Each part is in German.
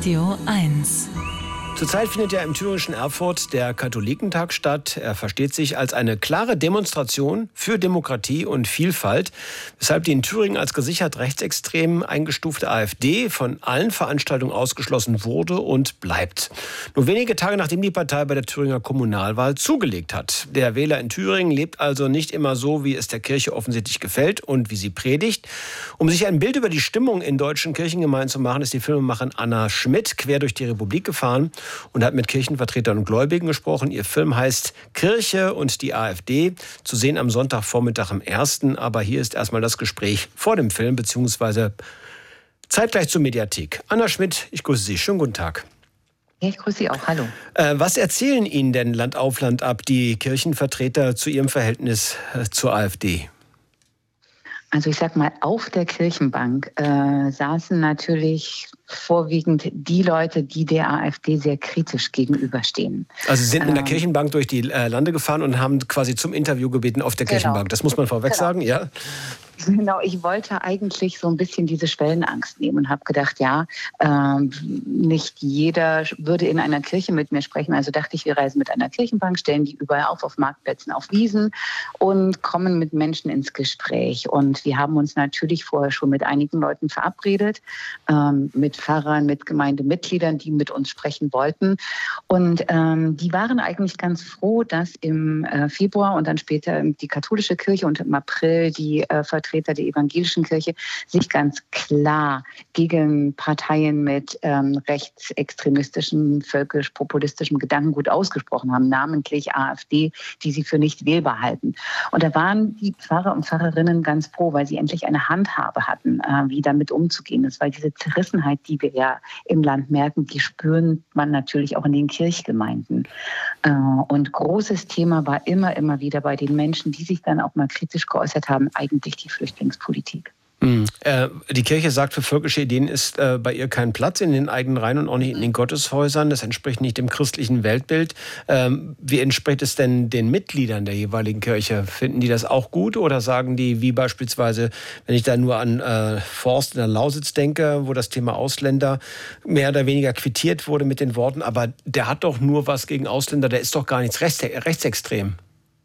Radio 1. Zurzeit findet ja im thüringischen Erfurt der Katholikentag statt. Er versteht sich als eine klare Demonstration für Demokratie und Vielfalt, weshalb die in Thüringen als gesichert rechtsextrem eingestufte AfD von allen Veranstaltungen ausgeschlossen wurde und bleibt. Nur wenige Tage nachdem die Partei bei der Thüringer Kommunalwahl zugelegt hat. Der Wähler in Thüringen lebt also nicht immer so, wie es der Kirche offensichtlich gefällt und wie sie predigt. Um sich ein Bild über die Stimmung in deutschen Kirchengemeinden zu machen, ist die Filmemacherin Anna Schmidt quer durch die Republik gefahren und hat mit Kirchenvertretern und Gläubigen gesprochen. Ihr Film heißt Kirche und die AfD, zu sehen am Sonntagvormittag im 1. Aber hier ist erstmal das Gespräch vor dem Film, beziehungsweise zeitgleich zur Mediathek. Anna Schmidt, ich grüße Sie. Schönen guten Tag. Ja, ich grüße Sie auch. Hallo. Was erzählen Ihnen denn Land auf Land ab die Kirchenvertreter zu ihrem Verhältnis zur AfD? Also ich sag mal, auf der Kirchenbank saßen natürlich vorwiegend die Leute, die der AfD sehr kritisch gegenüberstehen. Also Sie sind mit der Kirchenbank durch die Lande gefahren und haben quasi zum Interview gebeten auf der Kirchenbank. Das muss man vorweg sagen, ja? Genau, ich wollte eigentlich so ein bisschen diese Schwellenangst nehmen und habe gedacht, ja, nicht jeder würde in einer Kirche mit mir sprechen. Also dachte ich, wir reisen mit einer Kirchenbank, stellen die überall auf Marktplätzen, auf Wiesen und kommen mit Menschen ins Gespräch. Und wir haben uns natürlich vorher schon mit einigen Leuten verabredet, mit Pfarrern, mit Gemeindemitgliedern, die mit uns sprechen wollten. Und die waren eigentlich ganz froh, dass im Februar und dann später die katholische Kirche und im April die Vertreter der evangelischen Kirche sich ganz klar gegen Parteien mit rechtsextremistischem, völkisch-populistischem Gedankengut ausgesprochen haben, namentlich AfD, die sie für nicht wählbar halten. Und da waren die Pfarrer und Pfarrerinnen ganz froh, weil sie endlich eine Handhabe hatten, wie damit umzugehen ist. Weil diese Zerrissenheit, die wir ja im Land merken, die spüren man natürlich auch in den Kirchgemeinden. Und großes Thema war immer wieder bei den Menschen, die sich dann auch mal kritisch geäußert haben, eigentlich die Flüchtlingspolitik. Die Kirche sagt, für völkische Ideen ist bei ihr kein Platz in den eigenen Reihen und auch nicht in den Gotteshäusern. Das entspricht nicht dem christlichen Weltbild. Wie entspricht es denn den Mitgliedern der jeweiligen Kirche? Finden die das auch gut oder sagen die, wie beispielsweise, wenn ich da nur an Forst in der Lausitz denke, wo das Thema Ausländer mehr oder weniger quittiert wurde mit den Worten, aber der hat doch nur was gegen Ausländer, der ist doch gar nichts rechtsextrem.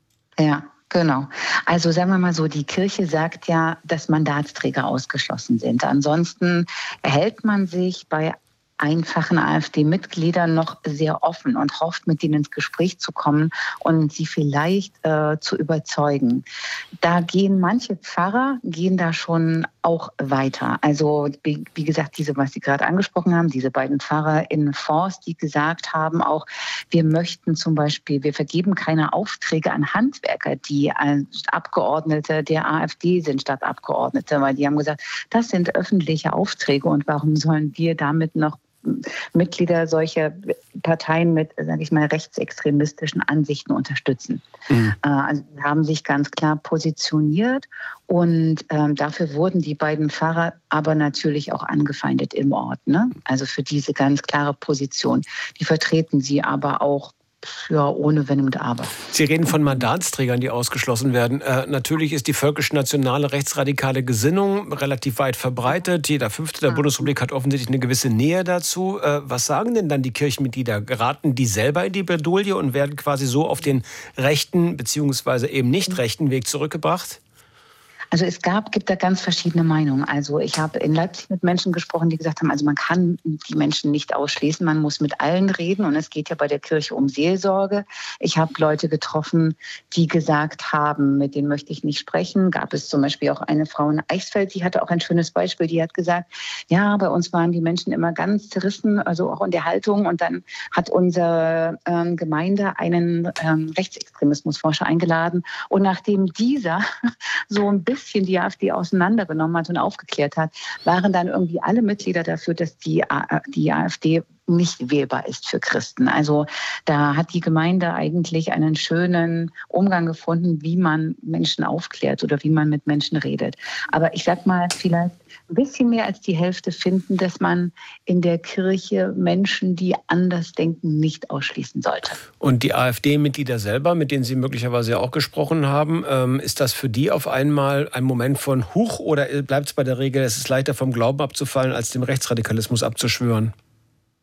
Ja. Genau. Also sagen wir mal so, die Kirche sagt ja, dass Mandatsträger ausgeschlossen sind. Ansonsten hält man sich bei einfachen AfD-Mitgliedern noch sehr offen und hofft, mit denen ins Gespräch zu kommen und sie vielleicht zu überzeugen. Da gehen manche Pfarrer, da schon auch weiter. Also wie gesagt, was Sie gerade angesprochen haben, diese beiden Pfarrer in Forst, die gesagt haben auch, wir möchten zum Beispiel, wir vergeben keine Aufträge an Handwerker, die als Abgeordnete der AfD sind, statt Abgeordnete, weil die haben gesagt, das sind öffentliche Aufträge und warum sollen wir damit noch Mitglieder solcher Parteien mit, sage ich mal, rechtsextremistischen Ansichten unterstützen. Also sie haben sich ganz klar positioniert und dafür wurden die beiden Pfarrer aber natürlich auch angefeindet im Ort. Ne? Also für diese ganz klare Position. Die vertreten sie aber auch ohne Wenn und Aber. Sie reden von Mandatsträgern, die ausgeschlossen werden. Natürlich ist die völkisch-nationale rechtsradikale Gesinnung relativ weit verbreitet. Jeder Fünfte der Bundesrepublik hat offensichtlich eine gewisse Nähe dazu. Was sagen denn dann die Kirchenmitglieder? Geraten die selber in die Bredouille und werden quasi so auf den rechten bzw. eben nicht rechten Weg zurückgebracht? Also gibt da ganz verschiedene Meinungen. Also ich habe in Leipzig mit Menschen gesprochen, die gesagt haben, also man kann die Menschen nicht ausschließen, man muss mit allen reden und es geht ja bei der Kirche um Seelsorge. Ich habe Leute getroffen, die gesagt haben, mit denen möchte ich nicht sprechen. Gab es zum Beispiel auch eine Frau in Eichsfeld, die hatte auch ein schönes Beispiel, die hat gesagt, ja, bei uns waren die Menschen immer ganz zerrissen, also auch in der Haltung und dann hat unsere Gemeinde einen Rechtsextremismusforscher eingeladen und nachdem dieser so ein bisschen die AfD auseinandergenommen hat und aufgeklärt hat, waren dann irgendwie alle Mitglieder dafür, dass die AfD nicht wählbar ist für Christen. Also da hat die Gemeinde eigentlich einen schönen Umgang gefunden, wie man Menschen aufklärt oder wie man mit Menschen redet. Aber ich sag mal, vielleicht ein bisschen mehr als die Hälfte finden, dass man in der Kirche Menschen, die anders denken, nicht ausschließen sollte. Und die AfD-Mitglieder selber, mit denen Sie möglicherweise auch gesprochen haben, ist das für die auf einmal ein Moment von Huch oder bleibt es bei der Regel, es ist leichter vom Glauben abzufallen, als dem Rechtsradikalismus abzuschwören?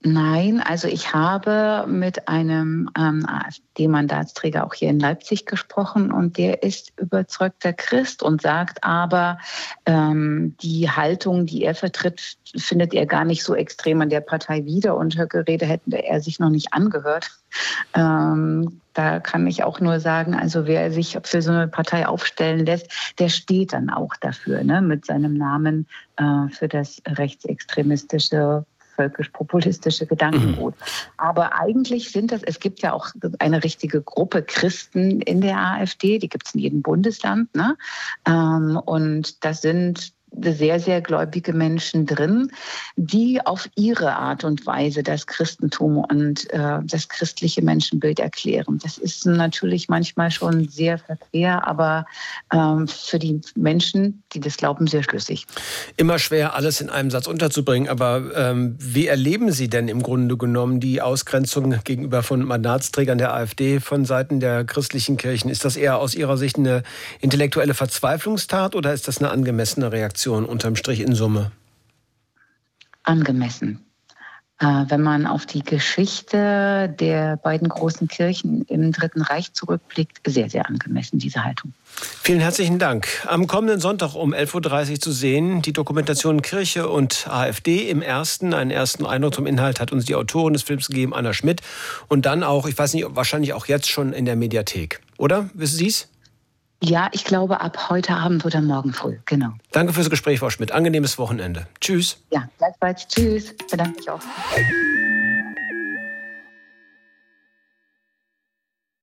Nein, also ich habe mit einem AfD-Mandatsträger auch hier in Leipzig gesprochen und der ist überzeugter Christ und sagt aber, die Haltung, die er vertritt, findet er gar nicht so extrem an der Partei wieder und Höcke-Rede hätte er sich noch nicht angehört. Da kann ich auch nur sagen, also wer sich für so eine Partei aufstellen lässt, der steht dann auch dafür, ne, mit seinem Namen für das rechtsextremistische völkisch-populistische Gedankengut. Aber eigentlich es gibt ja auch eine richtige Gruppe Christen in der AfD, die gibt es in jedem Bundesland, ne? Und das sind sehr, sehr gläubige Menschen drin, die auf ihre Art und Weise das Christentum und das christliche Menschenbild erklären. Das ist natürlich manchmal schon sehr verquer, aber für die Menschen, die das glauben, sehr schlüssig. Immer schwer, alles in einem Satz unterzubringen, aber wie erleben Sie denn im Grunde genommen die Ausgrenzung gegenüber von Mandatsträgern der AfD von Seiten der christlichen Kirchen? Ist das eher aus Ihrer Sicht eine intellektuelle Verzweiflungstat oder ist das eine angemessene Reaktion unterm Strich in Summe? Angemessen. Wenn man auf die Geschichte der beiden großen Kirchen im Dritten Reich zurückblickt, sehr, sehr angemessen, diese Haltung. Vielen herzlichen Dank. Am kommenden Sonntag um 11.30 Uhr zu sehen, die Dokumentation Kirche und AfD im Ersten. Einen ersten Eindruck zum Inhalt hat uns die Autorin des Films gegeben, Anna Schmidt. Und dann auch, ich weiß nicht, wahrscheinlich auch jetzt schon in der Mediathek. Oder? Wissen Sie es? Ja, ich glaube ab heute Abend oder morgen früh, genau. Danke fürs Gespräch, Frau Schmidt. Angenehmes Wochenende. Tschüss. Ja, gleichfalls. Tschüss. Bedanke mich auch.